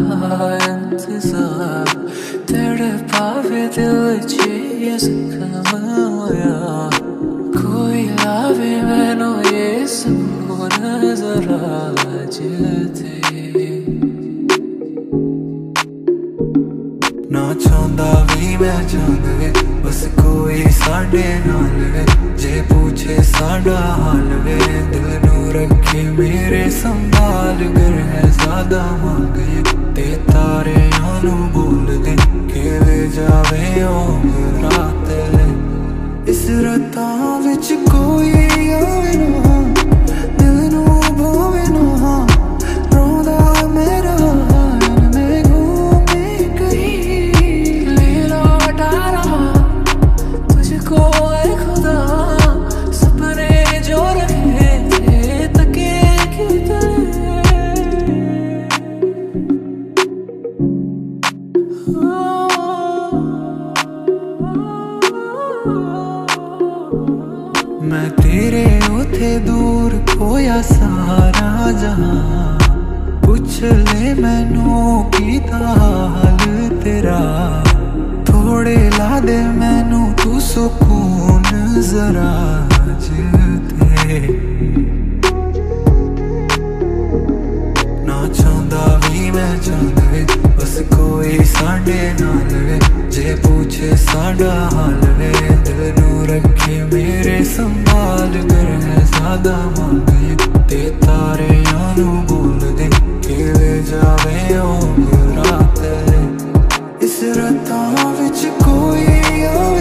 इंतजार तेरे पावे दिल च ये जख्म होया कोई लावे मैनू ये सुकून जरा जिते ना चाहता भी मैं चाहता वे बस कोई साडे नाल वे जे पूछे साडा हाल वे दिल नू रखे मेरे संभाल कर है ज्यादा मांगे ते तारे आनू बोल दे के ले जावे रात ले इस रातां विच कोई आवे ना दिल नू भावे ना रोंदा मेरा मैं तेरे उथे दूर खोया सारा जहां पूछ ले मैनू कीता हाल तेरा थोड़े ला दे मैनू तू सुकून जरा जिते ना चाहता भी मैं चाहता वे बस कोई साडे नाल वे जे पूछे साडा हाल वे दिल नू रखे मेरे संभाल कर है ज्यादा मांगे ते तारे आनू बोल दे के ले जावे रात ले इस रातां विच कोई आवे